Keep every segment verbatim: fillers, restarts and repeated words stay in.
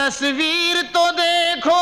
तस्वीर तो देखो।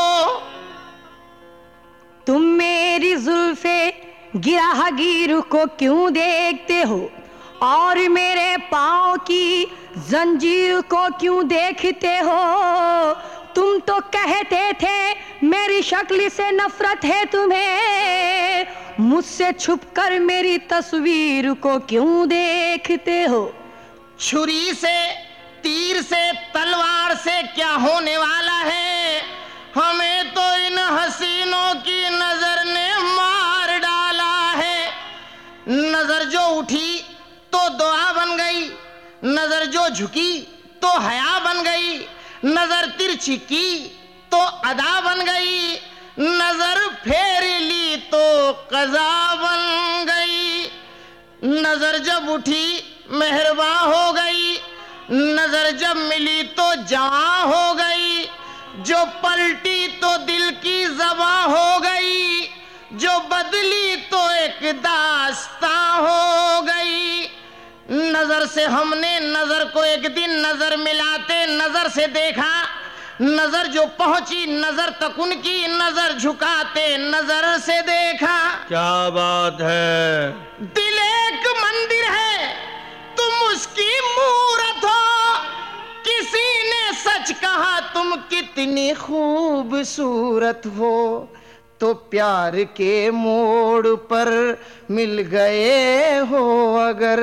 तुम मेरी जुल्फे गिराहगीर को क्यों देखते हो और मेरे पाँव की जंजीर को क्यों देखते हो? तुम तो कहते थे मेरी शक्ल से नफरत है तुम्हें, मुझसे छुपकर मेरी तस्वीर को क्यों देखते हो? छुरी से, तीर से, तलवार से क्या होने वाला है? हमें तो इन हसीनों की नजर ने मार डाला है। नजर जो उठी तो दुआ बन गई, नजर जो झुकी तो हया बन गई, नजर तिरछी की तो अदा बन गई, नजर फेर ली तो कज़ा बन गई। नजर जब उठी मेहरबा हो गई, नजर जब मिली तो जवां हो गई, जो पलटी तो दिल की ज़बां हो गई, जो बदली तो एक दास्तां हो गई। नजर से हमने नजर को एक दिन नजर मिलाते नजर से देखा, नजर जो पहुंची नजर तक उनकी, नजर झुकाते नजर से देखा। क्या बात है? दिल एक मंदिर है, तुम उसकी मूरत हो। किसी ने सच कहा तुम कितनी खूबसूरत हो, तो प्यार के मोड़ पर मिल गए हो अगर।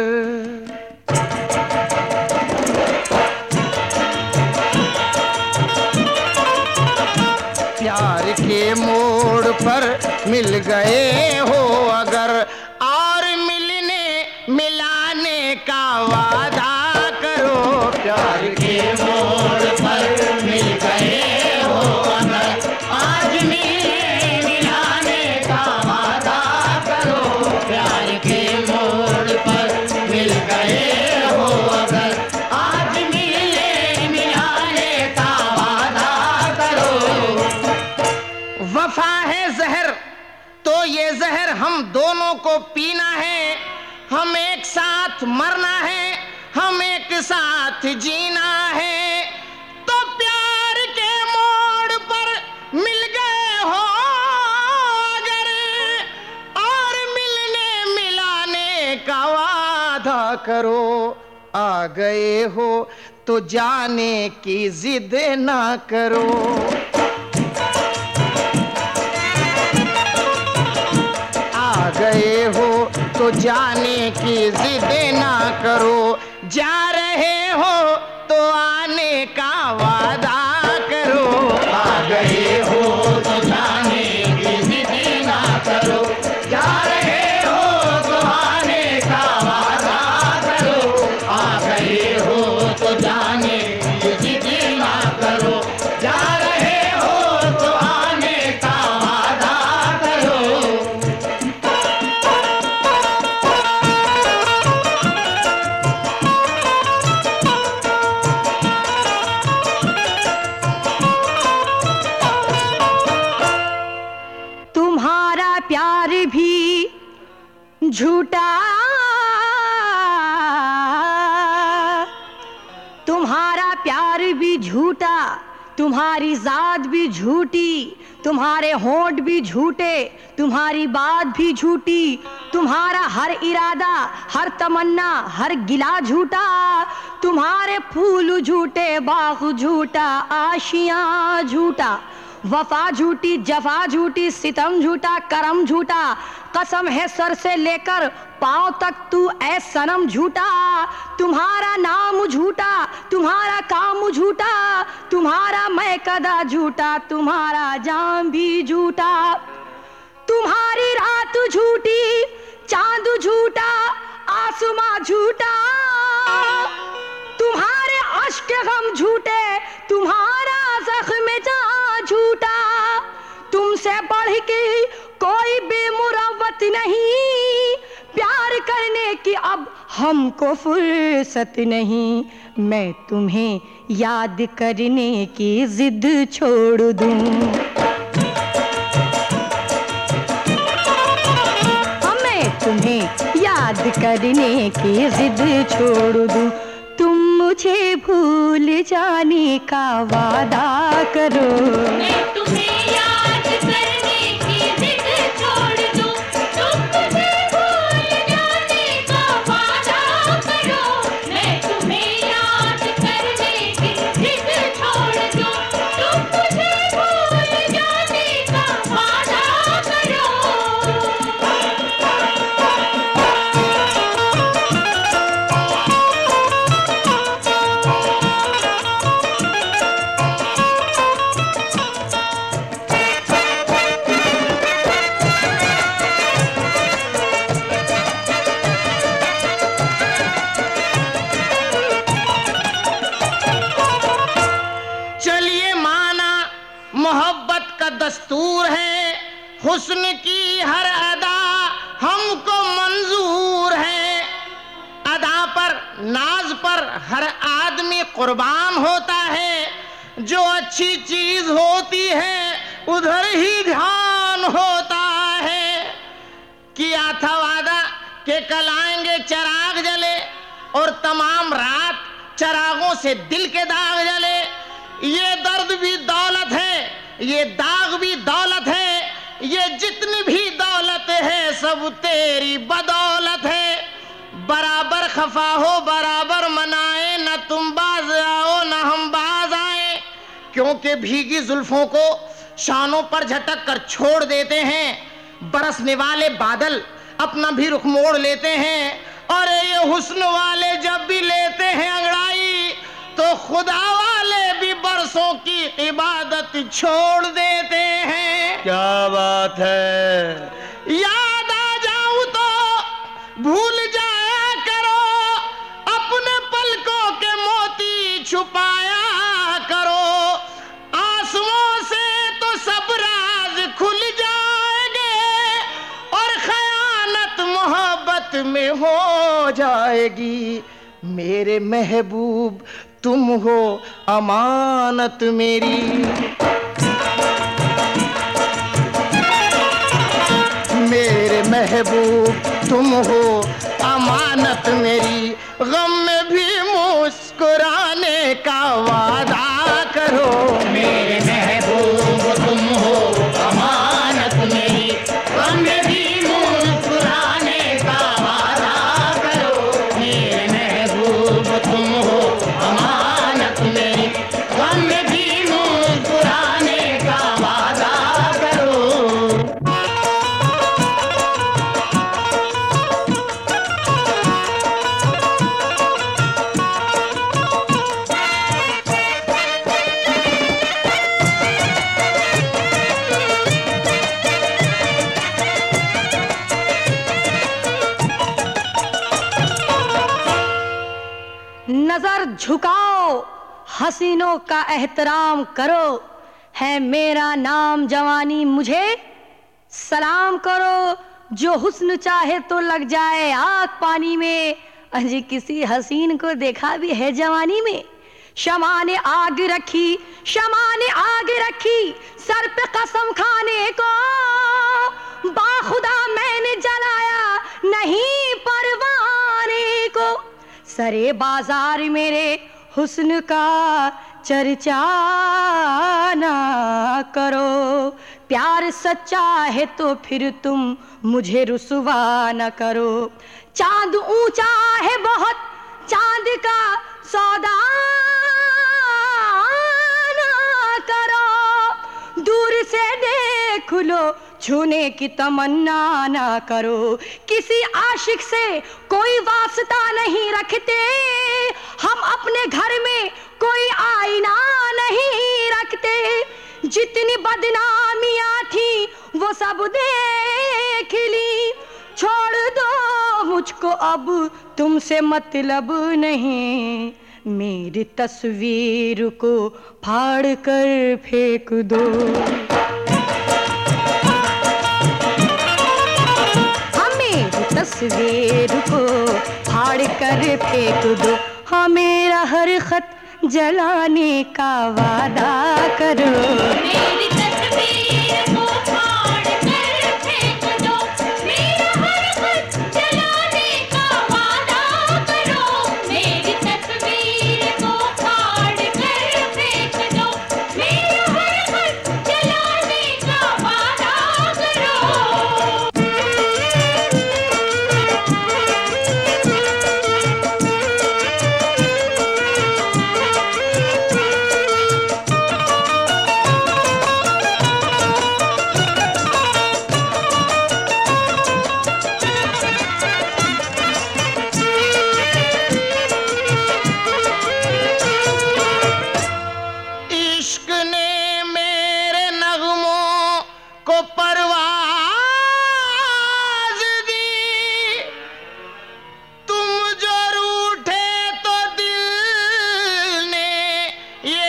प्यार के मोड़ पर मिल गए हो अगर, और मिलने मिलाने का वादा करो। प्यार के मोड़ पर मिल गए हो अगर, आज मिलने मिलाने का वादा करो। प्यार के मोड़ पर मिल गए हो अगर, आज मिलने मिलाने का वादा करो। वफा है जहर तो ये जहर हम दोनों को पीना है, हम एक साथ मरना है, हम एक साथ जीना है। तो प्यार के मोड़ पर मिल गए हो अगर, और मिलने मिलाने का वादा करो। आ गए हो तो जाने की जिद ना करो। आ गए हो तो जाने की जिद ना करो, जा रहे हो तो आने का वादा करो। आ गए हो तो जाने की जिद ना करो, जा रहे हो तो आने का वादा करो। आ गए हो तो जाने की जिद ना करो, जा रहे हो तो आने का वादा करो। प्यार भी झूठा, तुम्हारा प्यार भी झूठा, तुम्हारी जात भी झूठी, तुम्हारे होंठ भी झूठे, तुम्हारी बात भी झूठी, तुम्हारा हर इरादा, हर तमन्ना, हर गिला झूठा, तुम्हारे फूल झूठे, बाग झूठा, आशियां झूठा, वफा झूठी, जफा झूठी, सितम झूठा, करम झूठा, कसम है सर से लेकर पांव तक तू ऐ सनम झूठा। तुम्हारा नाम झूठा, तुम्हारा काम झूठा, तुम्हारा मैं कदा झूठा, तुम्हारा जाम भी झूठा। तुम्हारी रात झूठी, चांद झूठा, आसमां झूठा, तुम्हारे अश्क गम झूठे, तुम्हारा जख्म जां झूठा। तुमसे बढ़ के कोई बेमुरव्वत नहीं, प्यार करने की अब हमको फुर्सत नहीं। मैं तुम्हें याद करने की जिद छोड़ दूं, मैं तुम्हें याद करने की जिद छोड़ दूं। तुम मुझे मुझे भूल जाने का वादा करो। मैं तुम्हें याद करने की जिद छोड़ दूं, तुम मुझे भूल जाने का वादा करो। मैं तुम्हें याद करने की जिद छोड़ दूं, तुम मुझे भूल जाने का वादा करो। चलिए माना मोहब्बत का दस्तूर है, हुस्न की हर अदा हमको मंजूर है। अदा पर नाज पर हर आदमी कुर्बान होता है, जो अच्छी चीज होती है उधर ही ध्यान होता है। किया था वादा के कल आएंगे चिराग जले, और तमाम रात चिरागों से दिल के दाग जले। ये दर्द भी दौलत है, ये दाग भी दौलत है, ये जितनी भी दौलत है सब तेरी बदौलत है। बराबर खफा हो बराबर मनाए, न तुम बाज आओ न हम बाज आए। क्योंकि भीगी जुल्फों को शानों पर झटक कर छोड़ देते हैं, बरसने वाले बादल अपना भी रुख मोड़ लेते हैं। और ये हुस्न वाले जब भी लेते हैं अंगड़ाई, तो खुदा वाले भी बरसों की इबादत छोड़ देते हैं। क्या बात है। याद आ जाऊं तो भूल जाया करो, अपने पलकों के मोती छुपाया करो। आंसुओं से तो सब राज खुल जाएंगे, और खयानत मोहब्बत में हो जाएगी। मेरे महबूब तुम हो अमानत मेरी, मेरे महबूब तुम हो अमानत मेरी। गम में भी मुस्कुराने का वादा करो। मेरे महबूब तुम हो अमानत मेरी, गम में भी मुस्कुराने का वादा करो। मेरे महबूब तुम हो अमानत मेरी, गम में भी मुस्कुराने का वादा करो। नजर झुकाओ, हसीनों का एहतराम करो। है मेरा नाम जवानी, मुझे सलाम करो। जो हुस्न चाहे तो लग जाए आग पानी में। अजी किसी हसीन को देखा भी है जवानी में। शमा ने आग रखी, शमा ने आग रखी सर पे कसम खाने को। बाखुदा मैंने जलाया नहीं परवाने को। सरे बाजार मेरे हुस्न का चर्चा ना करो। प्यार सच्चा है तो फिर तुम मुझे रुसवा न करो। चांद ऊंचा है बहुत, चांद का सौदा ना करो। दूर से देख लो, छूने की तमन्ना ना करो। किसी आशिक से कोई वास्ता नहीं रखते, हम अपने घर में कोई आईना नहीं रखते। जितनी बदनामियां थी वो सब देख ली। छोड़ दो मुझको अब तुमसे मतलब नहीं। मेरी तस्वीर को फाड़ कर फेंक दो। तस्वीर को फाड़ कर फेंक दो। हाँ मेरा हर खत जलाने का वादा करो। मेरी तस्वीर को फाड़ कर फेंक दो। मेरा हर खत जलाने का वादा करो। मेरी तस्वीर परवाज दी, तुम जो रूठे तो दिल ने ये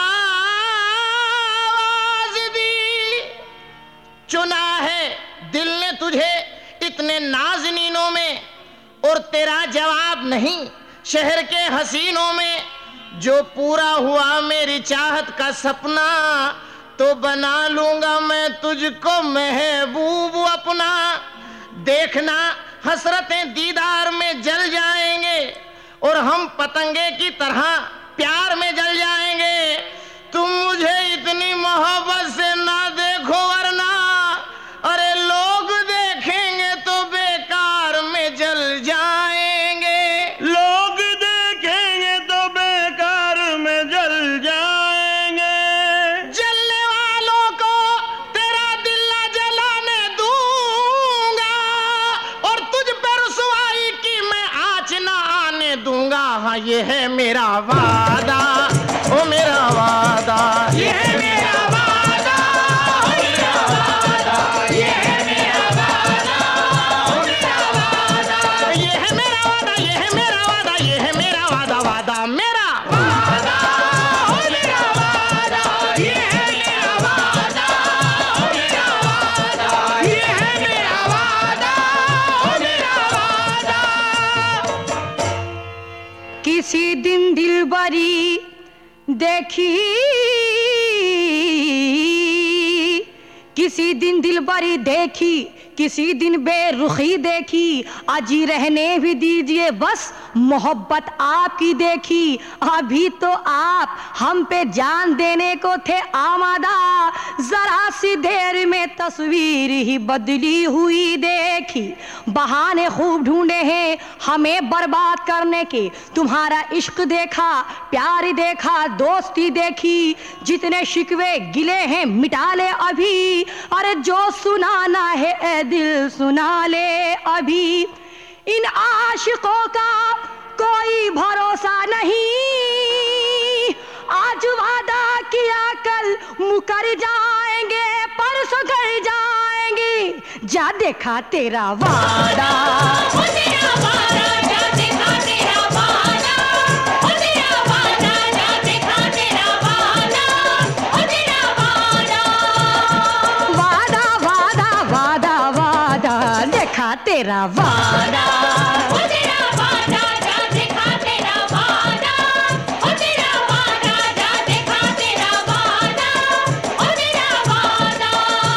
आवाज दी। चुना है दिल ने तुझे इतने नाज़नीनों में, और तेरा जवाब नहीं शहर के हसीनों में। जो पूरा हुआ मेरी चाहत का सपना, तो बना लूंगा मैं तुझको महबूब अपना। देखना हसरतें दीदार में जल जाएंगे, और हम पतंगे की तरह प्यार में जल जाएंगे। तुम मुझे इतनी मोहब्बत से ना देखो वरना, अरे लोग देखेंगे तो बेकार में जल जाएंगे। लोग देखेंगे तो बेकार में जल जाएंगे। जलने वालों को तेरा दिल ना जलाने दूंगा, और तुझ पे रुसवाई की मैं आँच ना आने दूंगा। हाँ ये है मेरा वादा, ओ मेरा वादा, ये है मेरा वादा, ओ मेरा वादा, ये है मेरा वादा, ओ मेरा वादा, ये है मेरा वादा, ये है मेरा वादा, ये है मेरा वादा, वादा मेरा वादा, ओ मेरा वादा, ये है मेरा वादा, ओ मेरा वादा, ये है मेरा वादा, ओ मेरा वादा। किसी दिन दिलबरी देखी, किसी दिन दिलबरी देखी, किसी दिन बेरुखी देखी। अजी रहने भी दीजिए बस मोहब्बत आपकी देखी। अभी तो आप हम पे जान देने को थे आमादा, जरा सी देर में तस्वीर ही बदली हुई देखी। बहाने खूब ढूंढे हैं हमें बर्बाद करने के, तुम्हारा इश्क देखा, प्यार देखा, दोस्ती देखी। जितने शिकवे गिले हैं मिटा ले अभी, अरे जो सुनाना है ए दिल सुना ले अभी। इन आशिकों का कोई भरोसा नहीं, आज वादा किया कल मुकर जाएंगे, परसों कर जाएंगे। जा देखा तेरा वादा, ओ तेरा वादा, जा देखा तेरा वादा, ओ तेरा वादा, जा देखा तेरा वादा, ओ तेरा वादा। वादा वादा वादा वादा, देखा तेरा वादा। ओ तेरा वादा, जा देखा तेरा वादा, ओ तेरा वादा, जा देखा तेरा वादा, ओ तेरा वादा।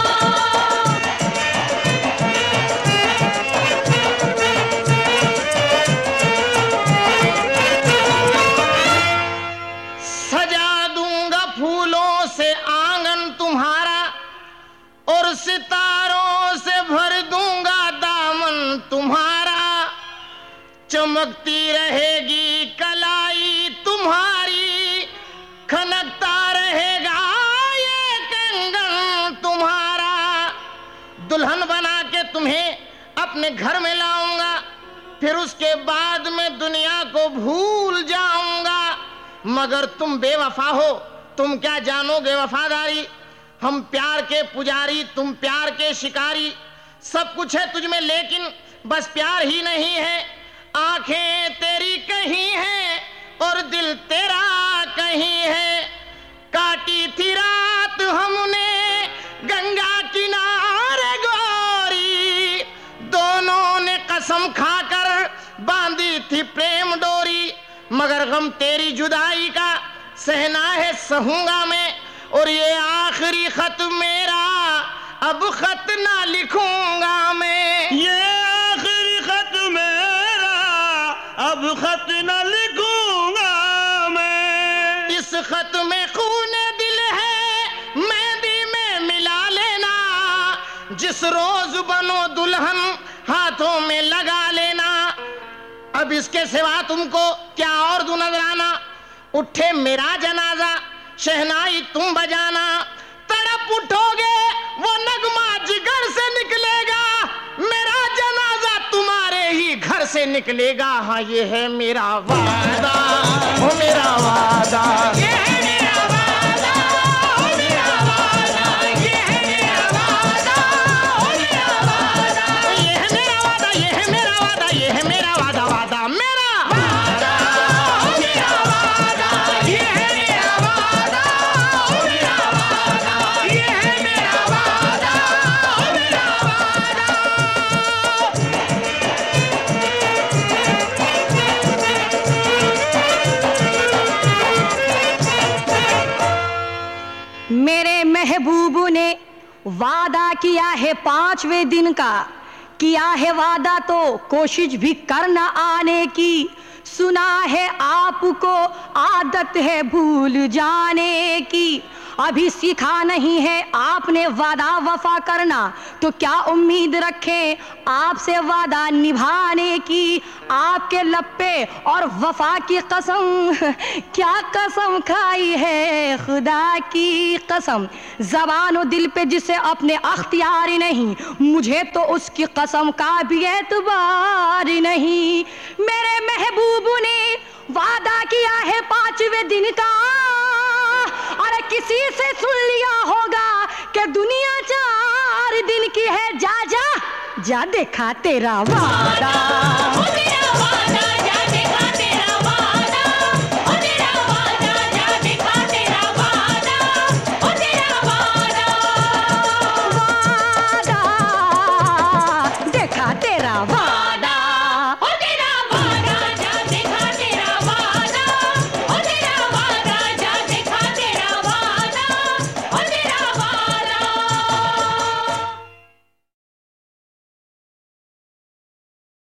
सजा दूंगा फूलों से आंगन तुम्हारा, और सितारों से भर दूंगा दामन तुम्हारा। चमकती रहेगी कलाई तुम्हारी, खनकता रहेगा ये कंगन तुम्हारा। दुल्हन बना के तुम्हें अपने घर में लाऊंगा, फिर उसके बाद में दुनिया को भूल जाऊंगा। मगर तुम बेवफा हो, तुम क्या जानोगे वफादारी। हम प्यार के पुजारी, तुम प्यार के शिकारी। सब कुछ है तुझ में लेकिन बस प्यार ही नहीं है। आंखें तेरी कहीं हैं और दिल तेरा कहीं है। काटी थी रात हमने गंगा किनारे गोरी, दोनों ने कसम खाकर बांधी थी प्रेम डोरी। मगर गम तेरी जुदाई का सहना है सहूंगा मैं, और ये आखिरी खत मेरा अब खत ना लिखूंगा मैं। ये आखिरी खत मेरा अब खत न लिखूंगा मैं। इस खत में खूने दिल है मेहंदी में मिला लेना, जिस रोज बनो दुल्हन हाथों में लगा लेना। अब इसके सिवा तुमको क्या और दूं नजराना। उठे मेरा जनाजा शहनाई तुम बजाना, तड़प उठोगे वो नगमा जिगर से निकलेगा। मेरा जनाजा तुम्हारे ही घर से निकलेगा। हाँ ये है मेरा वादा, ओ मेरा वादा, ये है मेरा वादा, ओ मेरा वादा, ये है मेरा वादा, वादा किया है पांचवें दिन का, किया है वादा तो कोशिश भी करना आने की। सुना है आपको आदत है भूल जाने की, अभी सीखा नहीं है आपने वादा वफा करना, तो क्या उम्मीद रखें आपसे वादा निभाने की। आपके लप्पे और वफा की कसम, क्या कसम खाई है खुदा की कसम। ज़बान और दिल पे जिसे अपने अख्तियार नहीं, मुझे तो उसकी कसम का भी एतबार नहीं। मेरे महबूब ने वादा किया है पांचवें दिन का, अरे किसी से सुन लिया होगा कि दुनिया चार दिन की है। जा जा जा देखा तेरा वादा।